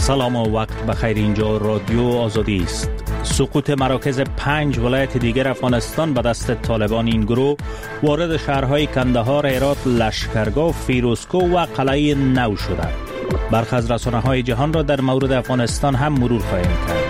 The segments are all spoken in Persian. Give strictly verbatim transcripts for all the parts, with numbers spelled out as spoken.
سلام و وقت بخیر. اینجا رادیو آزادی است. سقوط مراکز پنج ولایت دیگر افغانستان به دست طالبان، این گروه وارد شهرهای کندهار، هرات، لشکرگاه، فیروزکوه و قلعه نو شده. برخی از رسانه‌های جهان را در مورد افغانستان هم مرور خواهیم کرد.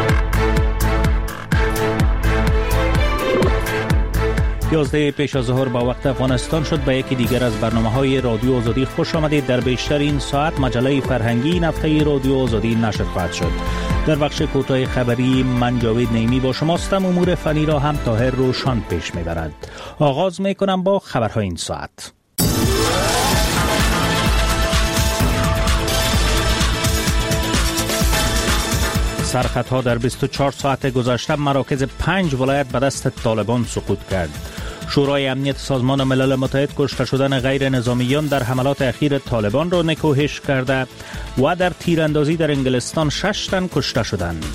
یازده پیش از ظهر با وقت افغانستان شد. به یکی دیگر از برنامه‌های رادیو آزادی خوش آمدید. در بیشتر این ساعت مجله فرهنگی این هفته رادیو آزادی نشر خواهد شد. در بخش کوتاه خبری من جاوید نعیمی با شماستم. امور فنی را هم طاهر روشان پیش می‌برد. آغاز می‌کنم با خبرهای این ساعت. سرخطها در بیست و چهار ساعت گذشته مراکز پنج ولایت به دست طالبان سقوط کرد. شورای امنیت سازمان ملل متحد کشته شدن غیر نظامیان در حملات اخیر طالبان را نکوهش کرده و در تیراندازی در انگلستان شش تن کشته شدند.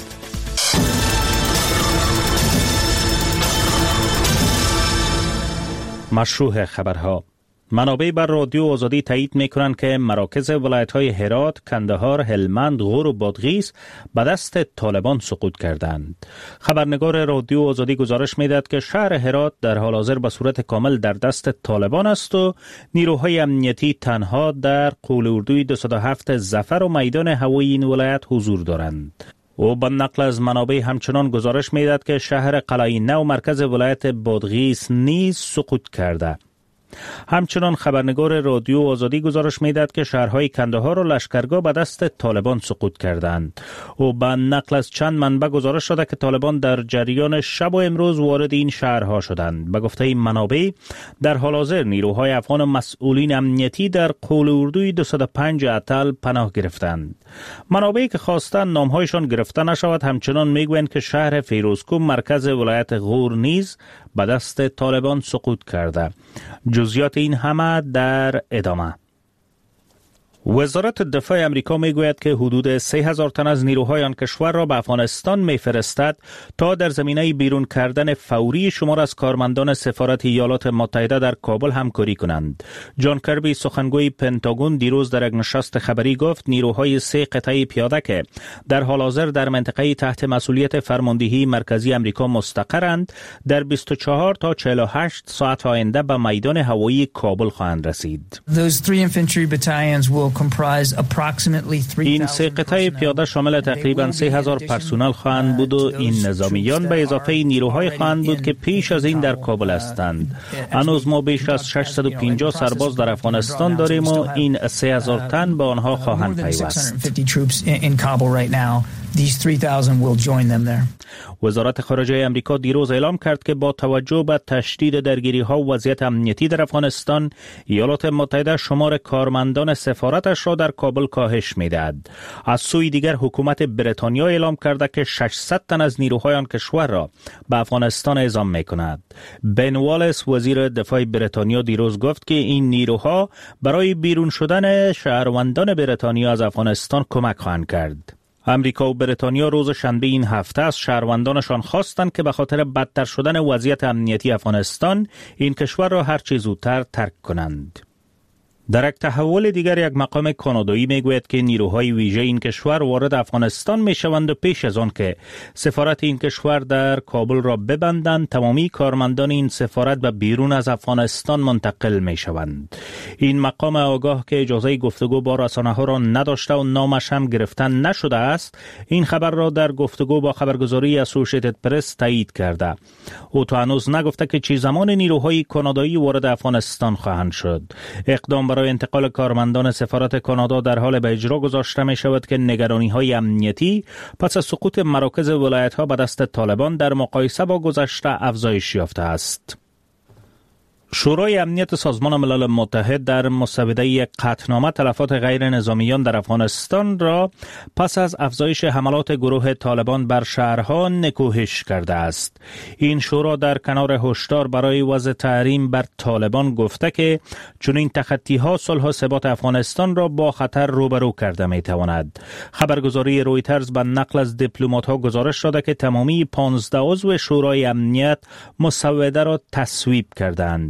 مشروع خبرها. منابع بر رادیو آزادی تایید می‌کنند که مراکز ولایت‌های هرات، کندهار، هلمند، غور و بادغیس به دست طالبان سقوط کردند. خبرنگار رادیو آزادی گزارش می‌دهد که شهر هرات در حال حاضر به صورت کامل در دست طالبان است و نیروهای امنیتی تنها در قول اردوی دویست و هفت ظفر و میدان هوایی این ولایت حضور دارند. او با نقل از منابع همچنان گزارش می‌دهد که شهر قلعه نو مرکز ولایت بادغیس نیز سقوط کرده. همچنان خبرنگار رادیو آزادی گزارش می‌دهد که شهرهای کندهار و لشکرگاه به دست طالبان سقوط کردند. او به نقل از چند منبع گزارش شده که طالبان در جریان شب و امروز وارد این شهرها شدند. به گفته این منابع در حال حاضر نیروهای افغان و مسئولین امنیتی در قول اردوی دویست و پنج اتل پناه گرفتند. منابعی که خواستند نامهایشان گرفته نشود همچنان میگویند که شهر فیروزکوه مرکز ولایت غور نیز به دست طالبان سقوط کرده. جزئیات این همه در ادامه. وزارت دفاع امریکا میگوید که حدود سه هزار تن از نیروهای آن کشور را به افغانستان میفرستد تا در زمینه بیرون کردن فوری شمار از کارمندان سفارت ایالات متحده در کابل همکاری کنند. جان کربی سخنگوی پنتاگون دیروز در یک نشست خبری گفت نیروهای سه قطعه پیاده که در حال حاضر در منطقه تحت مسئولیت فرماندهی مرکزی امریکا مستقرند در بیست و چهار تا چهل و هشت ساعت آینده به میدان هوایی کابل خواهند رسید. این سه قطعه پیاده شامل تقریباً سه هزار پرسنل خواهند بود و این نظامیان به اضافه نیروهای خواهند بود که پیش از این در کابل هستند. هنوز ما بیش از ششصد و پنجاه سرباز در افغانستان داریم و این سه هزار تن به آنها خواهند پیوست. وزارت خارجه امریکا دیروز اعلام کرد که با توجه به تشدید درگیری‌ها و وضعیت امنیتی در افغانستان، ایالات متحده شمار کارمندان سفارتش را در کابل کاهش می‌دهد. از سوی دیگر حکومت بریتانیا اعلام کرده که ششصد تن از نیروهای آن کشور را به افغانستان اعزام می‌کند. بن والیس وزیر دفاع بریتانیا دیروز گفت که این نیروها برای بیرون شدن شهروندان بریتانیا از افغانستان کمک خواهند کرد. امریکا و بریتانیا روز شنبه این هفته از شهروندانشان خواستند که به خاطر بدتر شدن وضعیت امنیتی افغانستان این کشور را هر چه زودتر ترک کنند. در یک تحول دیگر یک مقام کانادایی میگوید که نیروهای ویژه این کشور وارد افغانستان میشوند و پیش از آن که سفارت این کشور در کابل را ببندند تمامی کارمندان این سفارت به بیرون از افغانستان منتقل میشوند. این مقام آگاه که اجازه گفتگو با رسانه‌ها را نداشته و نامش هم گرفتن نشده است، این خبر را در گفتگو با خبرگزاری اسوسییتد پرس تایید کرده. او تا هنوز نگفته که چه زمان نیروهای کانادایی وارد افغانستان خواهند شد. اقدام برای انتقال کارمندان سفارت کانادا در حال به اجرا گذاشته می شود که نگرانی‌های امنیتی پس از سقوط مراکز ولایت‌ها به دست طالبان در مقایسه با گذشته افزایش یافته است. شورای امنیت سازمان ملل متحد در مسوده یک قطعنامه تلفات غیر نظامیان در افغانستان را پس از افزایش حملات گروه طالبان بر شهرها نکوهش کرده است. این شورا در کنار هشدار برای وضع تحریم بر طالبان گفته که چنین تخطی‌ها صلح و ثبات افغانستان را با خطر روبرو کرده می‌تواند. خبرگزاری رویترز به نقل از دیپلمات‌ها گزارش داده که تمامی پانزده عضو شورای امنیت مسوده را تصویب کردند.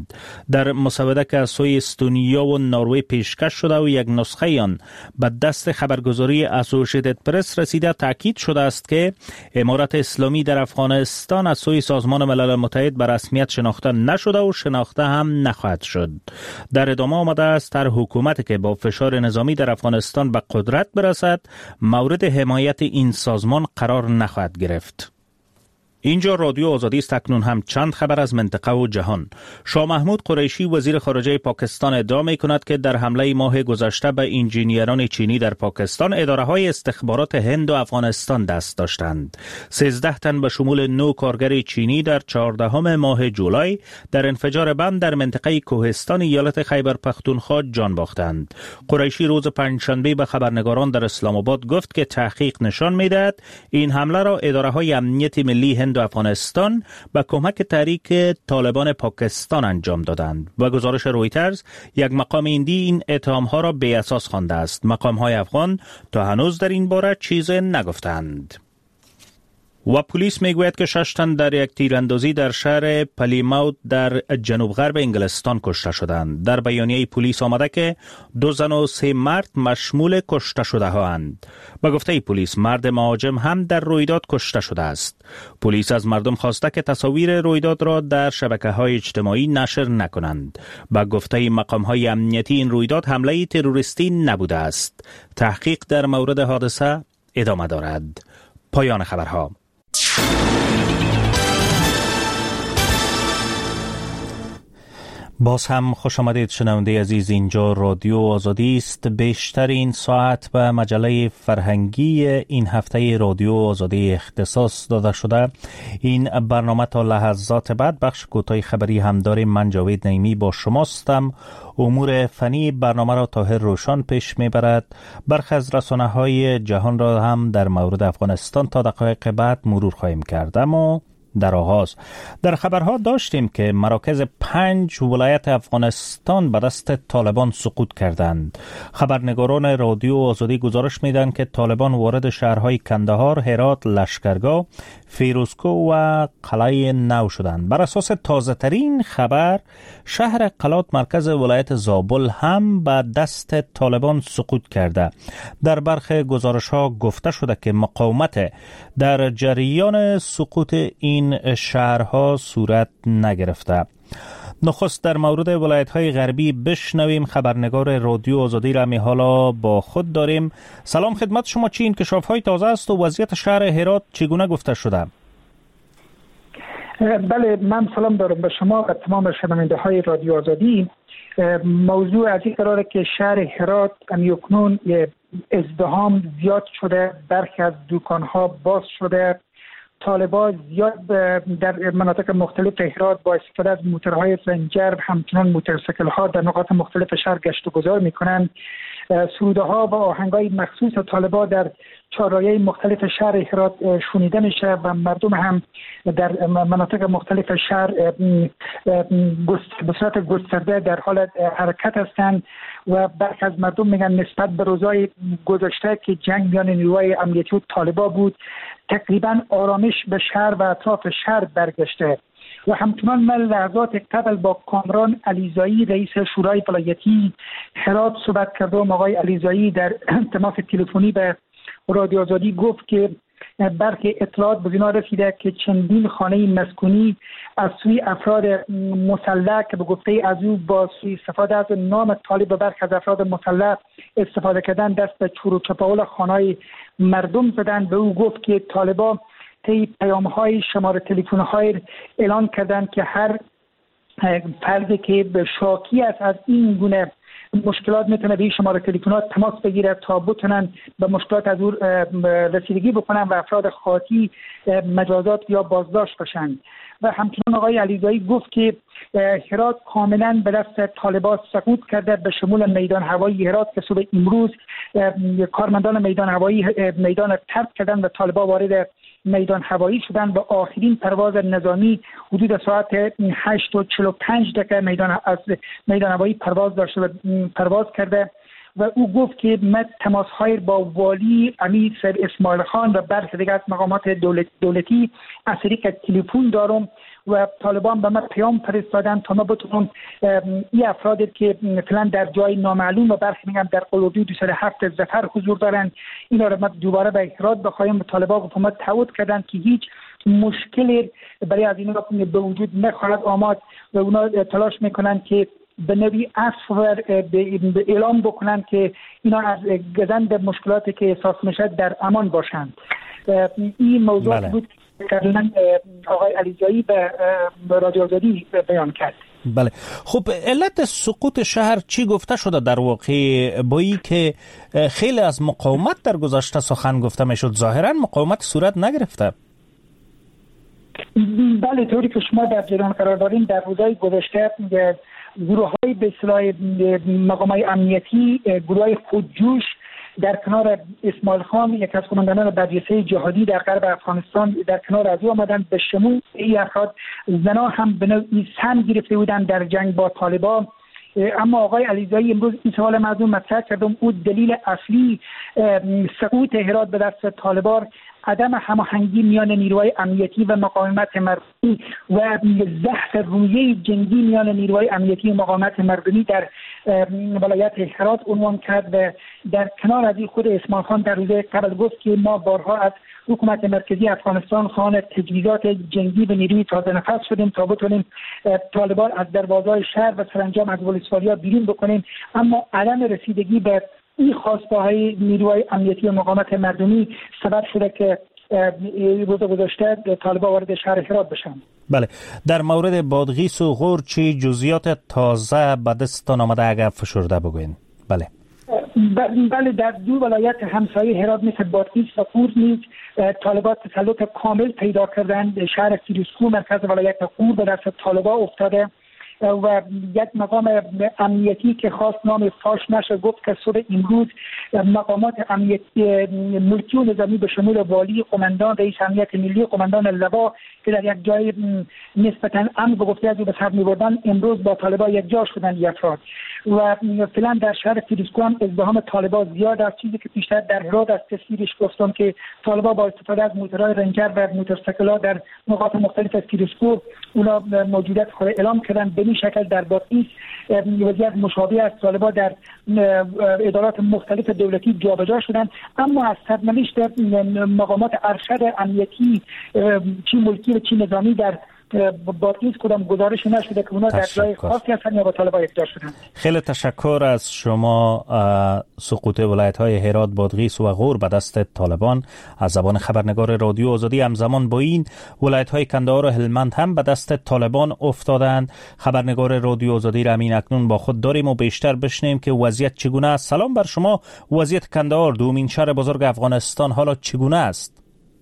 دادند. در مسوده که از سوی استونیا و نروژ پیشکش شده و یک نسخه آن به دست خبرگزاری اسوسییتد پرس رسیده، تاکید شده است که امارت اسلامی در افغانستان از سوی سازمان ملل متحد به رسمیت شناخته نشده و شناخته هم نخواهد شد. در ادامه آمده است هر حکومتی که با فشار نظامی در افغانستان به قدرت برسد مورد حمایت این سازمان قرار نخواهد گرفت. اینجا رادیو آزادی است. اکنون هم چند خبر از منطقه و جهان. شاه محمود قریشی وزیر خارجه پاکستان ادعا می کند که در حمله ماه گذشته به انجینیران چینی در پاکستان اداره‌های استخبارات هند و افغانستان دست داشتند. سیزده تن به شمول نه کارگر چینی در چهاردهم ماه جولای در انفجار بم در منطقه کوهستان ایالت خیبر پختونخوا جان باختند. قریشی روز پنجشنبه به خبرنگاران در اسلام آباد گفت که تحقیق نشان می‌دهد این حمله را اداره‌های امنیت ملی هند و افغانستان با کمک تحریک طالبان پاکستان انجام دادند. و گزارش رویترز یک مقام هندی این اتهام‌ها را بی اساس خوانده است. مقام‌های افغان تا هنوز در این باره چیزی نگفتند. و پلیس میگوید که شش تن در یک تیراندازی در شهر پلیموت در جنوب غرب انگلستان کشته شدند. در بیانیه پلیس آمده که دو زن و سه مرد مشمول کشته شده هاند. به گفته پلیس مرد مهاجم هم در رویداد کشته شده است. پلیس از مردم خواسته که تصاویر رویداد را در شبکه‌های اجتماعی نشر نکنند. به گفته مقام‌های امنیتی این رویداد حمله تروریستی نبوده است. تحقیق در مورد حادثه ادامه دارد. پایان خبرها. باز هم خوش آمدید شنونده عزیز. اینجا رادیو آزادی است. بیشتر این ساعت به مجله فرهنگی این هفته رادیو آزادی اختصاص داده شده. این برنامه تا لحظات بعد بخش کوتاه خبری هم داریم. من جاوید نعیمی با شماستم. امور فنی برنامه را طاهر روشان پیش میبرد. برخی از رسانه‌های جهان را هم در مورد افغانستان تا دقایق بعد مرور خواهیم کرد. اما در آغاز در خبرها داشتیم که مراکز پنج ولایت افغانستان به دست طالبان سقوط کردند. خبرنگاران رادیو آزادی گزارش میدن که طالبان وارد شهرهای کندهار، هرات، لشکرگاه، فیروزکوه و قلعه نو شدند. بر اساس تازه ترین خبر شهر قلات مرکز ولایت زابل هم به دست طالبان سقوط کرده. در برخی گزارش ها گفته شده که مقاومت در جریان سقوط این شهرها صورت نگرفته. نخست در مورد ولایت‌های غربی بشنویم. خبرنگار رادیو آزادی را می حالا با خود داریم. سلام خدمت شما. چی انکشاف‌های تازه است و وضعیت شهر هرات چگونه گفته شده؟ بله، من سلام دارم به شما و تمام شنونده‌های رادیو آزادی. موضوع از این قراره که شهر هرات امیوکنون ازدحام زیاد شده، برخی از دکان‌ها باز شده. طالبان زیاد در مناطق مختلف هرات با استفاده از موتورهای سنجر همچنان موتورسیکل ها در نقاط مختلف شهر گشت و گذار میکنند. سروده ها و آهنگای مخصوص طالبان در چهارراهی مختلف شهر هرات شنیده میشه و مردم هم در مناطق مختلف شهر به صورت گسترده در حال حرکت هستند و برخی از مردم میگن نسبت به روزهای گذشته که جنگ میان نیروهای امنیتی و طالبان بود تقریبا آرامش به شهر و اطراف شهر برگشته. و همچنان من لحظات قبل با کامران علیزایی رئیس شورای ولایتی هرات صحبت کردم. آقای علیزایی در تماس تلفنی به رادیو آزادی گفت که برخی اطلاعات به اینا رسیده که چندین خانه مسکونی از سوی افراد مسلح که به گفته از او با سوی استفاده از نام طالب و برخی از افراد مسلح استفاده کردن دست به چور و چپاول خانه‌های مردم زدن. به او گفت که طالبان طی پیام‌های شماره تلفن‌های اعلان کردند که هر فردی که شاکی است از این گونه مشکلات میتونه به این شماره تلفنات تماس بگیره تا بتونن به مشکلات از او رسیدگی بکنن و افراد خاطی مجازات یا بازداشت بشن. و همچنان آقای علیزایی گفت که هرات کاملا به دست طالبان سقوط کرده به شمول میدان هوایی هرات که صبح امروز کارمندان میدان هوایی میدان ترک کردن و طالبان وارد میدان هوایی شدن و آخرین پرواز نظامی حدود ساعت هشت و چهل و پنج دقیقه میدان از میدان هوایی پرواز داشته و پرواز کرده و او گفت که من تماس‌های با والی امیر سر اسماعیل خان و برخی دیگر از مقامات دولت دولتی از طریق تلفن دارم و طالبان به من پیام فرستادن تا ما بتونم این افرادی که فعلا در جای نامعلوم و برخی میگن در قلوبی دو سال هفت زفر حضور دارن اینا رو ما دوباره به هرات بخوایم. طالبان حکومت تعهد کردن که هیچ مشکلی برای از اینا به وجود نخواهد آمد و اونا تلاش میکنن که به نوی اصفر به اعلام بکنن که اینا از گزند مشکلاتی که احساس میشه در امان باشند. این موضوع بله. بود که آقای علیزایی به رادیو آزادی بیان کرد. بله. خب علت سقوط شهر چی گفته شده در واقع؟ با این که خیلی از مقاومت در گذشته سخن گفته میشد، ظاهرا مقاومت صورت نگرفته. بله، طوری که شما در جریان قرار دارین، در روزهای گذشته گروه های به اصطلاح مقامات امنیتی، گروه های خودجوش در کنار اسماعیل خان، یک از قماندانان برجسته جهادی در غرب افغانستان، در کنار از او آمدن. به شمول این افراد زنا هم به نوعی سهم گرفته بودند در جنگ با طالبان. اما آقای علیزایی امروز این سوال من از اون مطرح کردم، او دلیل اصلی سقوط هرات به دست طالبان عدم هماهنگی میان نیروهای امنیتی و مقاومت مردمی و ضعف رویه جنگی میان نیروهای امنیتی و مقاومت مردمی در ولایت هرات عنوان کرد. و در کنار از این خود اسماعیل خان در روز قبل گفت که ما بارها از حکومت مرکزی افغانستان خواهان تجهیزات جنگی به نیروی تازه نفس شدیم تا بتونیم طالبان از دروازه‌های شهر و سرانجام از ولسوالی‌ها بیرون بکنیم، اما عدم رسیدگی به این خواسته‌های نیروهای امنیتی و مقاومت مردمی سبب شده که روز گذشته طالبان وارد شهر هرات بشن. بله، در مورد بادغیس و غور چی جزئیات تازه به دستتان آمده اگر فشرده بگوین؟ بله. بله، در دو ولایت همسایه هرات مثل بادغیس و غور نیز طالبان تسلط کامل پیدا کردند. شهر فیروزکوه مرکز ولایت غور به دست طالبان افتاده و یک مقام امنیتی که خواست نام فاش نشه گفت که صبح امروز مقامات امنیتی ملکی و نظامی به شمول والی، قماندان رئیس امنیت ملی، قماندان لوا که در یک جای نسبتا امن به گفته از او به سر می‌بردن، امروز با طالبان یک جا شدن یک افراد. و فعلا در شهر فیروزکوه هم ازدحام طالبان زیاد است، چیزی که پیشتر در هرات از تصویرش گفتم که طالبان با استفاده از موتورهای رنجر و موتورسیکل‌ها در نقاط مختلف از فیروزکوه اونا موجودیت خود اعلام کردن. به این شکل در بادغیس وضعیت مشابه است، طالبان در ادارات مختلف دولتی جابجا شدن، اما از سرنوشت مقامات ارشد امنیتی چی ملکی و چی نظامی در بادغیس کدام گزارش نشده که اونا در جای خاصی هستن یا با طالبان یکجا شدن. خیلی تشکر از شما. سقوط ولایت‌های هرات، بادغیس و غور به دست طالبان از زبان خبرنگار رادیو آزادی. همزمان با این ولایت‌های کندهار و هلمند هم به دست طالبان افتادند. خبرنگار رادیو آزادی را همین اکنون با خود داریم و بیشتر بشنیم که وضعیت چگونه است. سلام بر شما. وضعیت کندهار، دومین شهر بزرگ افغانستان، حالا چگونه است؟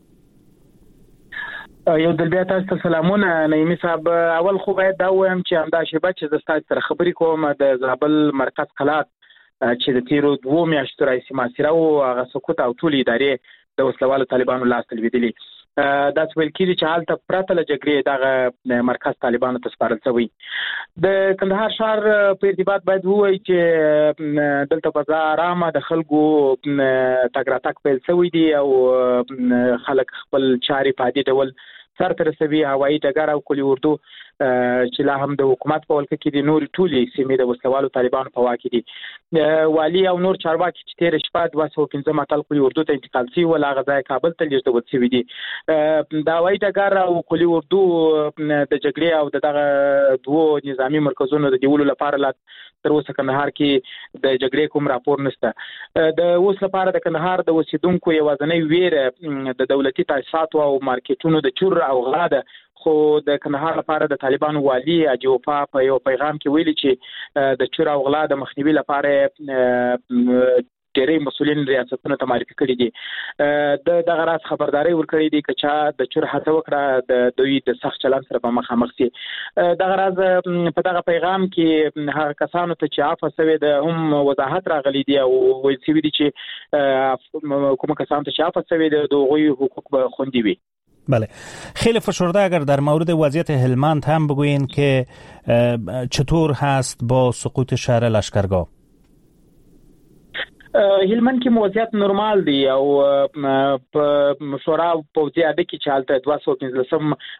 یو دل بیا تاسو ته سلامونه. نعیمي صاحب، اول خو باید دا وایم چې همدا شیبه چې زه ستاسو سره خبرې کوم د زابل مرکز قلات چې د تیرو دوو میاشتو راهیسې محاصره و، هغه سقوط او ټولې ادارې د وسلوالو طالبانو لاس ته لوېدلي. دا څه ویل کېږي چې هلته پرته له جګړې دغه مرکز طالبانو ته سپارل شوی. د کندهار ښار په ارتباط باید ووایي چې دلته فضا ارامه، د خلکو تګ راتګ پیل شوی دی او خلک خپل چارې په عادي ډول سر ته رسوي. هوایي ډګر او کلي اردو چې لا هم د حکومت په ولکه کې دي، نورې ټولې سیمې د وسلوالو طالبانو په واک کې دي. والي او نور چارواکي چې تېره شپه دوه سوه پنځم اتل کلي اردو ته انتقال شوي ول، هغه ځای کابل ته لیږدول شوي دي. د هوایي ډګر او کلي اردو د جګړې او د دغه دوو نظامي مرکزونو د نیولو لپاره لا تر اوسه کندهار کې د جګړې کوم راپور نشته. د اوس لپاره د کندهار د اوسیدونکو یوازینی ویره د دولتي تاسیساتو او مارکیټونو د چور او غلا ده. خو د کندهار لپاره د طالبانو والی اجي وفا په یو پیغام کې ویلي چې د چور او غلا د مخنیوي لپاره ډېری مسؤلین ریاستونو ته معرفي کړي دي. د دغه راز خبرداري ورکړي دي چې چا د چور هڅه وکړه د دوی د سخت چلند سره به مخامخ شي. دغه راز په دغه پیغام کې هغه کسانو ته چې عفو شوی د هم وضاحت راغلي دي او ویل شوي دي چې کوم کسانو ته چې عفو شوی د دوی حقوق به خوندي وي. بله، خیلی فشرده اگر در مورد وضعیت هلمند هم بگوین که چطور هست با سقوط شهر لشکرگاه؟ هلمند کې موضوعات نورمال دي او په شورا پوځي اډه کې چالتہ دوه سوه پنځلسم